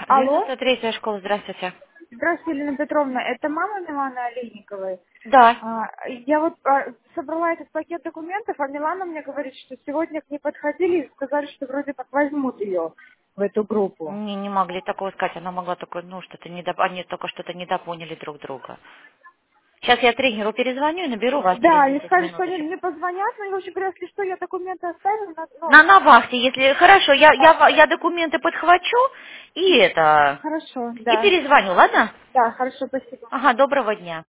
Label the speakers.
Speaker 1: Алло,
Speaker 2: 93-я школа, здравствуйте.
Speaker 1: здравствуйте, Елена Петровна, это мама Миланы Олейниковой.
Speaker 2: Да.
Speaker 1: Я вот собрала этот пакет документов, а Милана мне говорит, что сегодня к ней подходили и сказали, что вроде как возьмут ее в эту группу.
Speaker 2: Не могли такого сказать, она могла только, что-то они только что-то недопоняли друг друга. Сейчас я тренеру перезвоню и наберу вас через
Speaker 1: Да, и
Speaker 2: 10
Speaker 1: скажут, что они
Speaker 2: минуточек.
Speaker 1: мне позвонят, но, в общем говоря, если что, я документы оставила,
Speaker 2: На вахте, если... Хорошо,
Speaker 1: да,
Speaker 2: я документы подхвачу и
Speaker 1: хорошо,
Speaker 2: и
Speaker 1: да,
Speaker 2: перезвоню, ладно?
Speaker 1: да, хорошо, спасибо.
Speaker 2: Ага, доброго дня.